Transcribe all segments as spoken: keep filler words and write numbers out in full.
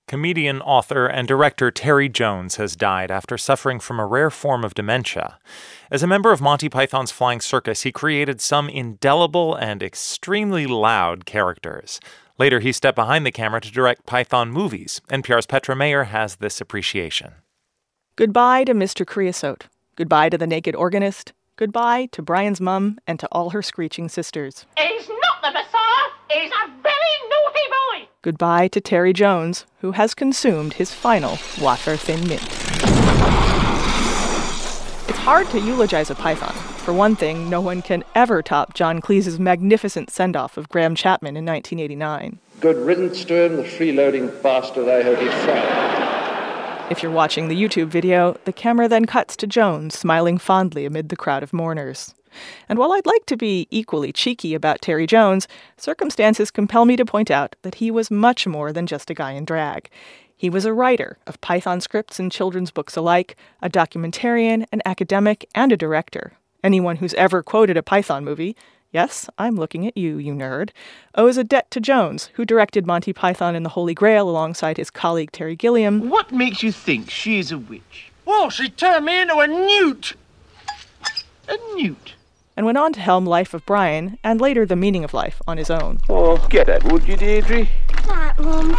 Comedian, author, and director Terry Jones has died after suffering from a rare form of dementia. As a member of Monty Python's Flying Circus, he created some indelible and extremely loud characters. Later, he stepped behind the camera to direct Python movies. N P R's Petra Mayer has this appreciation. Goodbye to Mister Creosote. Goodbye to the naked organist. Goodbye to Brian's mum and to all her screeching sisters. He's not the Messiah. He's a very naughty boy. Goodbye to Terry Jones, who has consumed his final wafer thin mint. It's hard to eulogize a python. For one thing, no one can ever top John Cleese's magnificent send-off of Graham Chapman in nineteen eighty-nine. Good riddance to him, the freeloading bastard. I hope he's found. If you're watching the YouTube video, the camera then cuts to Jones smiling fondly amid the crowd of mourners. And while I'd like to be equally cheeky about Terry Jones, circumstances compel me to point out that he was much more than just a guy in drag. He was a writer of Python scripts and children's books alike, a documentarian, an academic, and a director. Anyone who's ever quoted a Python movie, yes, I'm looking at you, you nerd, owes a debt to Jones, who directed Monty Python and the Holy Grail alongside his colleague Terry Gilliam. What makes you think she's a witch? Well, she turned me into a newt. A newt? And went on to helm Life of Brian, and later The Meaning of Life, on his own. Oh, get that, would you, Deirdre? Right, Mum.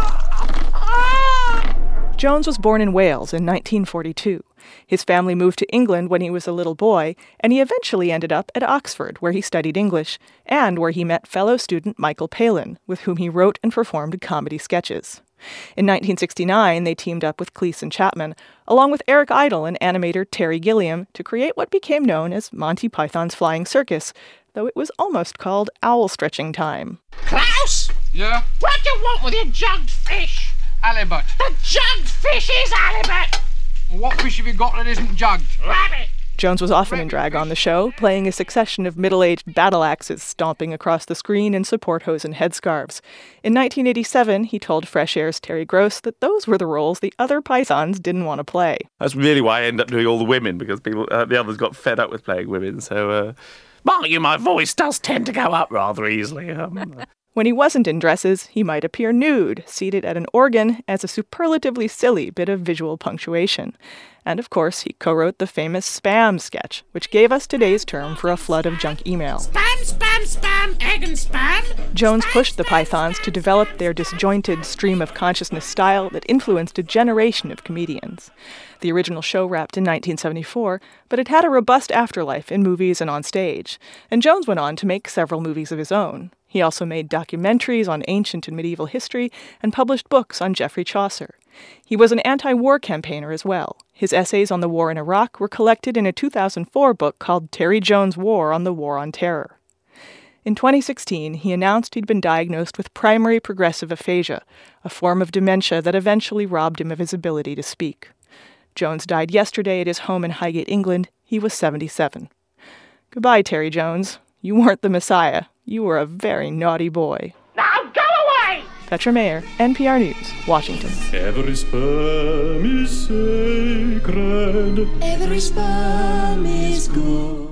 Jones was born in Wales in nineteen forty-two. His family moved to England when he was a little boy, and he eventually ended up at Oxford, where he studied English, and where he met fellow student Michael Palin, with whom he wrote and performed comedy sketches. In nineteen sixty-nine, they teamed up with Cleese and Chapman, along with Eric Idle and animator Terry Gilliam, to create what became known as Monty Python's Flying Circus, though it was almost called Owl Stretching Time. Klaus! Yeah? What do you want with your jugged fish? Halibut. The jugged fish is halibut! What fish have you got that isn't jugged? Rabbit! Jones was often in drag on the show, playing a succession of middle-aged battle axes stomping across the screen in support hose and headscarves. In nineteen eighty-seven, he told Fresh Air's Terry Gross that those were the roles the other Pythons didn't want to play. That's really why I ended up doing all the women, because people, uh, the others got fed up with playing women. So, uh, mind you, my voice does tend to go up rather easily. Um, When he wasn't in dresses, he might appear nude, seated at an organ, as a superlatively silly bit of visual punctuation. And of course, he co-wrote the famous Spam sketch, which gave us today's term for a flood of junk email. Spam, spam, spam, egg and spam. Jones pushed the Pythons to develop their disjointed stream of consciousness style that influenced a generation of comedians. The original show wrapped in nineteen seventy-four, but it had a robust afterlife in movies and on stage, and Jones went on to make several movies of his own. He also made documentaries on ancient and medieval history and published books on Geoffrey Chaucer. He was an anti-war campaigner as well. His essays on the war in Iraq were collected in a two thousand four book called Terry Jones' War on the War on Terror. In twenty sixteen, he announced he'd been diagnosed with primary progressive aphasia, a form of dementia that eventually robbed him of his ability to speak. Jones died yesterday at his home in Highgate, England. He was seventy-seven. Goodbye, Terry Jones. You weren't the Messiah. You were a very naughty boy. Now go away! Petra Mayer, N P R News, Washington. Every sperm is sacred. Every sperm is good.